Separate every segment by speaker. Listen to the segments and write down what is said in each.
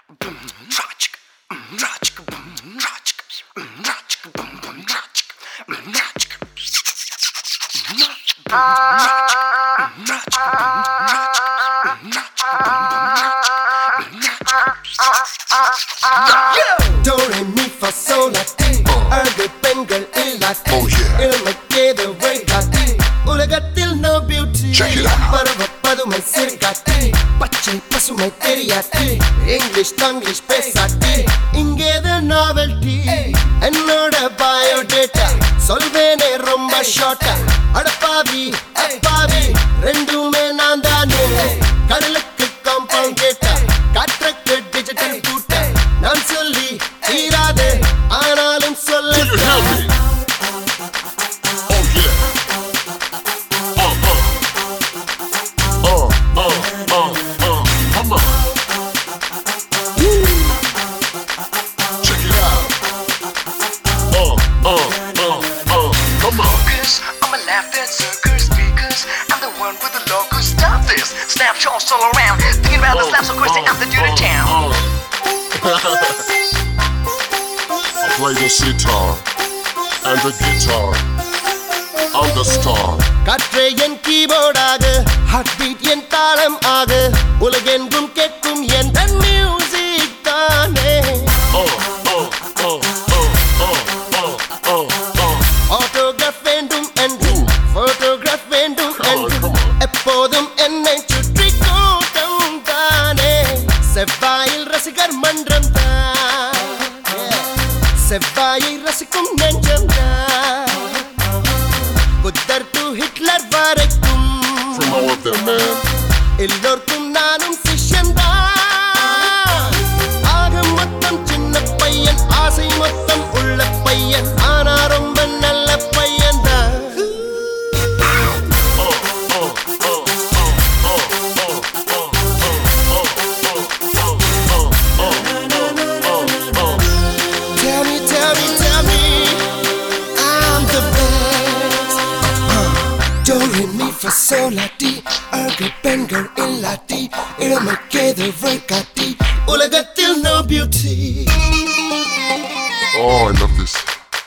Speaker 1: Do re mi fa sol la ti அழகு பெண்கள் இல்லாட்டி இளமைக்கேது வழிகாட்டி உலகத்தில் no beauty பருவப்பதுமை சிறுகாட்டி பச்சை பசுமை தெரியாட்டி இங்கிலீஷ் தங்கிலீஷ் பேசாட்டி இங்கேது novelty என்னோட பயோடேட்டா சொல்வேனே ரொம்ப ஷார்ட்டா அடப்பாவி அப்பாவி ரெண்டுமே நான் தானே கடலுக்கு காம்பவுண்ட் கேட்டா காற்றுக்கு டிஜிட்டல் கூட்ட நான் சொல்லி தீராதே ஆனாலும் சொல்ல
Speaker 2: Snapshots all around, thinking about the slaps of course they have to do the town.
Speaker 3: I play the sitar and the guitar. I'm the star.
Speaker 1: காற்றே என் கீபோர்டாக ஹார்ட்பீட் என் தாளம் ஆக உலகெங்கும் கேட்கும் என் மியூசிக் தானே ஆட்டோகிராஃப் வேண்டும் என்று போட்டோகிராஃப் வேண்டும் என்று எப்போதும் என்னை சுற்றி கூட்டம் தானே செவ்வாயில் ரசிகர் மன்றம் தான் செவ்வாயை ரசிக்கும் நெஞ்சம் தான் புத்தர் டு ஹிட்லர் வரைக்கும் எல்லோருக்கும் நானும் சிஷ்யன் தான் ஆக மொத்தம் சின்ன பையன் ஆசை மொத்தம் உள்ள பையன் ஆனா ரொம்ப நல்ல பையன் தான் Do re mi fa sol la ti அழகு பெண்கள் இல்லாட்டி இளமைக்கேது வழிகாட்டி உலகத்தில் no beauty.
Speaker 3: Oh, I love this.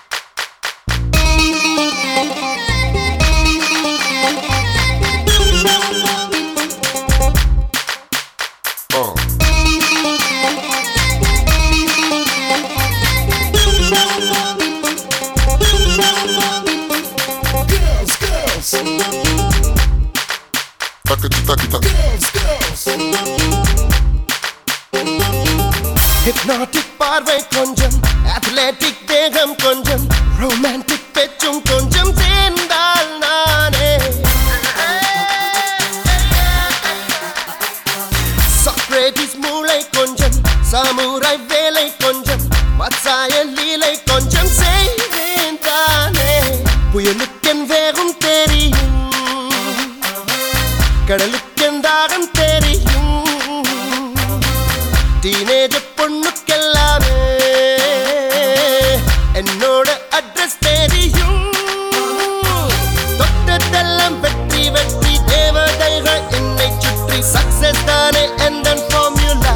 Speaker 1: Hypnotic பார்வை கொஞ்சம் athletic தேகம் கொஞ்சம் romantic பேச்சும் கொஞ்சம் சேர்ந்தால் நானே Socrates மூளை கொஞ்சம் சாமுராய் வேலை கொஞ்சம் வத்சாய லீலை கொஞ்சம் செய்வேன் தானே புயலுக்கென் வேகம் தெரியும் கடலுக்கென் தாகம் தெரியும் டீனேஜ் பொண்ணுக்கெல்லாமே என்னோட அட்ரஸ் தெரியும் தொட்டதெல்லாம் வெற்றி வெற்றி தேவதைகள் என்னை சுற்றி சக்சஸ் தானே எந்த formula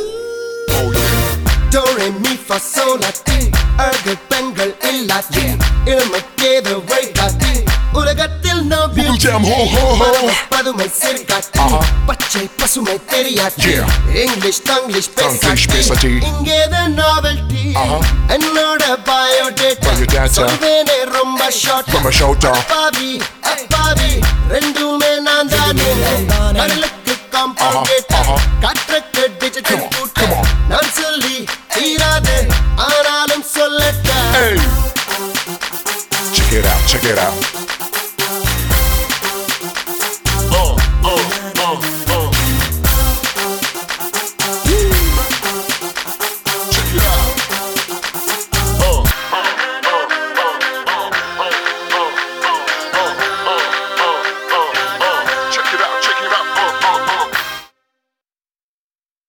Speaker 1: Do re mi fa sol la ti அழகு பெண்கள் இல்லாட்டி இளமைக்கேது வழிகாட்டி உலகத்தில் no beauty பதுமை சிறுகாட்டி பச்சை பசுமை தெரியாட்டி இங்கிலீஷ் தங்கிலீஷ் பேசாட்டி இங்கேது novelty என்னோட பயோடேட்டா சொல்வேனே ரொம்ப ஷார்ட்டா அப்பாவி அப்பாவி ரெண்டுமே நான் தானே கடலுக்கு காம்பவுண்ட் கேட்டா காற்றுக்கு டிஜிட்டல் கூட்ட நான் சொல்லி தீராதே ஆனாலும் சொல்லட்டா
Speaker 3: Check it out, check it out.